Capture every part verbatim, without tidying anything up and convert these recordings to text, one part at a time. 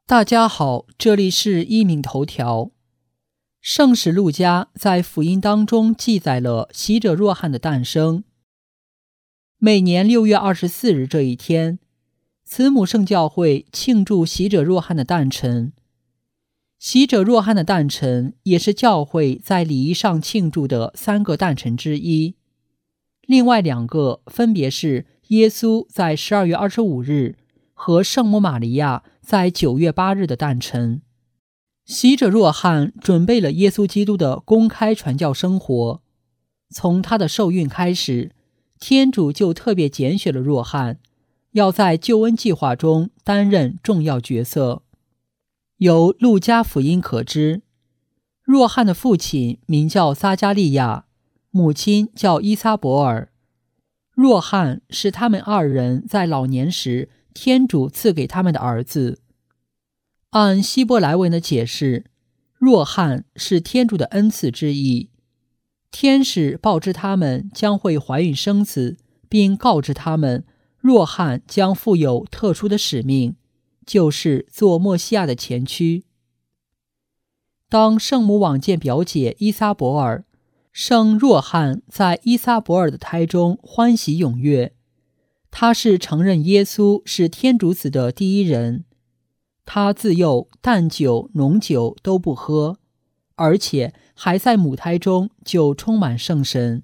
大家好，这里是一敏头条。圣史路加在福音当中记载了洗者若翰的诞生。每年六月二十四日这一天，慈母圣教会庆祝洗者若翰的诞辰。洗者若翰的诞辰也是教会在礼仪上庆祝的三个诞辰之一。另外两个分别是耶稣在十二月二十五日和圣母玛利亚在九月八日的诞辰。洗者若翰准备了耶稣基督的公开传教生活。从他的受孕开始，天主就特别拣选了若翰，要在救恩计划中担任重要角色。由路加福音可知，若翰的父亲名叫撒加利亚，母亲叫伊撒伯尔。若翰是他们二人在老年时天主赐给他们的儿子。按希伯来文的解释，若翰是天主的恩赐之一。天使报知他们将会怀孕生子，并告知他们若翰将负有特殊的使命，就是做默西亚的前驱。当圣母往见表姐伊撒伯尔，圣若翰在伊撒伯尔的胎中欢喜踊跃。他是承认耶稣是天主子的第一人。他自幼淡酒、浓酒都不喝，而且还在母胎中就充满圣神。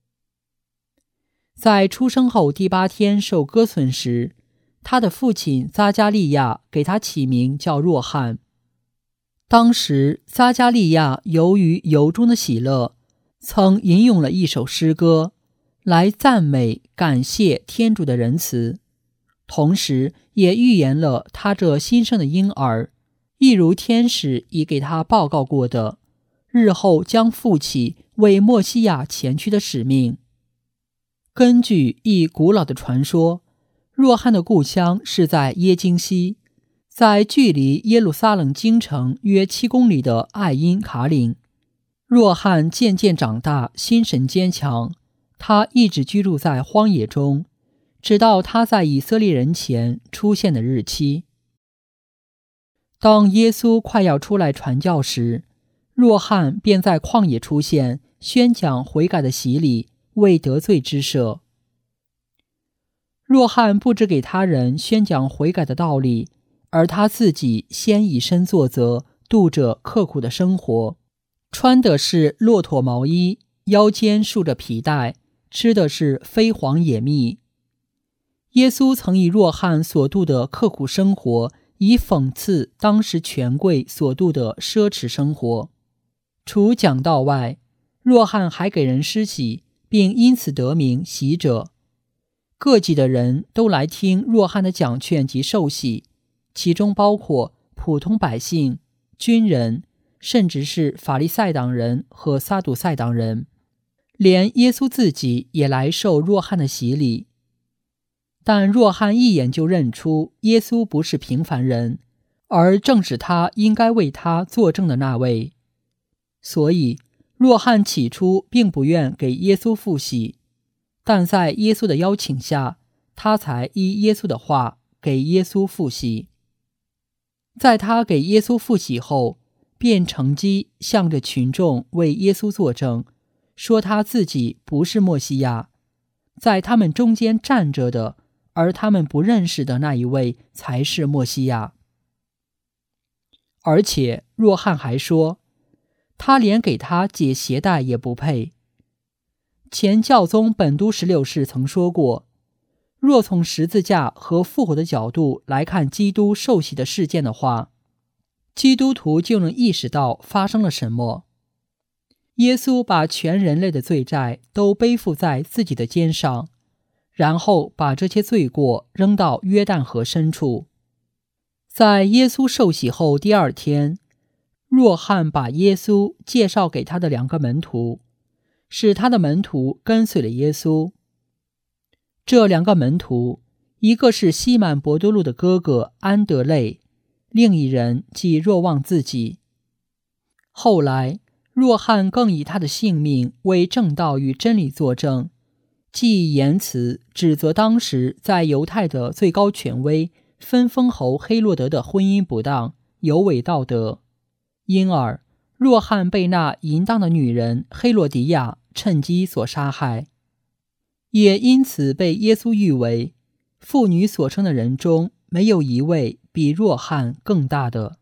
在出生后第八天受割损时，他的父亲撒加利亚给他起名叫若翰。当时撒加利亚由于由衷的喜乐，曾吟咏了一首诗歌，来赞美感谢天主的仁慈，同时也预言了他这新生的婴儿，一如天使已给他报告过的，日后将负起为默西亚前驱的使命。根据一古老的传说，若翰的故乡是在耶京西，在距离耶路撒冷京城约七公里的艾因卡岭。若翰渐渐长大，心神坚强，他一直居住在荒野中，直到他在以色列人前出现的日期。当耶稣快要出来传教时，若翰便在旷野出现，宣讲悔改的洗礼，为得罪之赦。若翰不只给他人宣讲悔改的道理，而他自己先以身作则，度着刻苦的生活，穿的是骆驼毛衣，腰间束着皮带，吃的是飞黄野蜜。耶稣曾以若翰所度的刻苦生活，以讽刺当时权贵所度的奢侈生活。除讲道外，若翰还给人施洗，并因此得名洗者。各级的人都来听若翰的讲劝及受洗，其中包括普通百姓、军人，甚至是法利赛党人和撒杜塞党人。连耶稣自己也来受若翰的洗礼。但若翰一眼就认出耶稣不是平凡人，而正是他应该为他作证的那位。所以若翰起初并不愿给耶稣付洗，但在耶稣的邀请下，他才依耶稣的话给耶稣付洗。在他给耶稣付洗后，便乘机向着群众为耶稣作证，说他自己不是默西亚，在他们中间站着的，而他们不认识的那一位才是默西亚。而且若翰还说，他连给他解鞋带也不配。前教宗本笃十六世曾说过，若从十字架和复活的角度来看基督受洗的事件的话，基督徒就能意识到发生了什么。耶稣把全人类的罪债都背负在自己的肩上，然后把这些罪过扔到约旦河深处。在耶稣受洗后第二天，若翰把耶稣介绍给他的两个门徒，使他的门徒跟随了耶稣。这两个门徒，一个是西满伯多禄的哥哥安德肋，另一人即若望自己。后来若翰更以他的性命为正道与真理作证，既以言辞指责当时在犹太的最高权威分封侯黑落德的婚姻不当，有违道德，因而若翰被那淫荡的女人黑落迪亚趁机所杀害，也因此被耶稣誉为妇女所生的人中没有一位比若翰更大的。